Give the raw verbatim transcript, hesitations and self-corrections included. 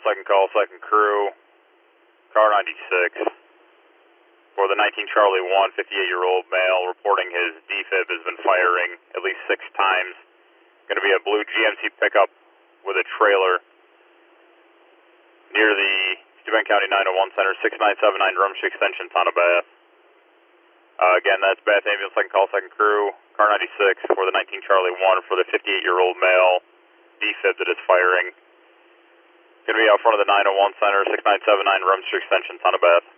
second call, second crew, car ninety-six. For the nineteen Charlie one, fifty-eight-year-old male reporting his defib has been firing at least six times. Going to be a blue G M C pickup with a trailer near the Steuben County nine one one Center, six nine seven nine Rumsey Extension, Town of Bath. Uh, again, that's Bath Ambulance, second call, second crew, car ninety-six for the nineteen Charlie one for the fifty-eight-year-old male defib that is firing. Going to be out front of the nine one one Center, six nine seven nine Rumsey Extension, Town of Bath.